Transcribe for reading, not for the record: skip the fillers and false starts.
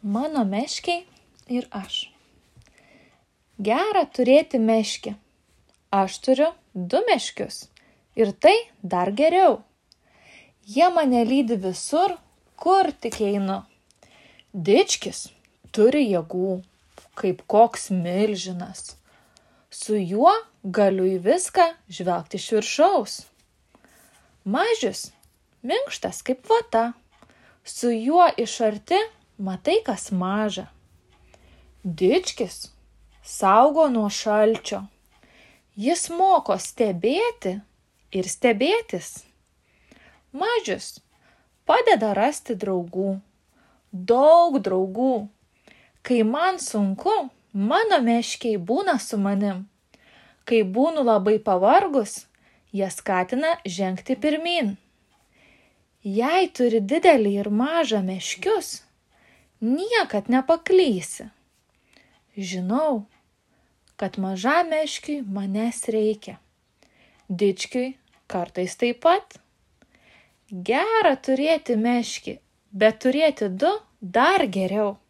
Mano meškiai ir aš. Gera turėti meškį. Aš turiu 2 meškius. Ir tai dar geriau. Jie mane lydi visur, kur tik einu. Dičkis turi jėgų, kaip koks milžinas. Su juo galiu į viską žvelgti iš viršaus. Mažius minkštas kaip vata. Su juo iš arti matai, kas maža. Dičkis saugo nuo šalčio. Jis moko stebėti ir stebėtis. Mažius padeda rasti draugų. Daug draugų. Kai man sunku, mano meškiai būna su manim. Kai būnu labai pavargus, jie skatina žengti pirmyn. Jei turi didelį ir mažą meškius, niekad nepaklysi. Žinau, kad mažam meškiui manęs reikia. Dičkiui kartais taip pat. Gera turėti meškį, bet turėti 2 dar geriau.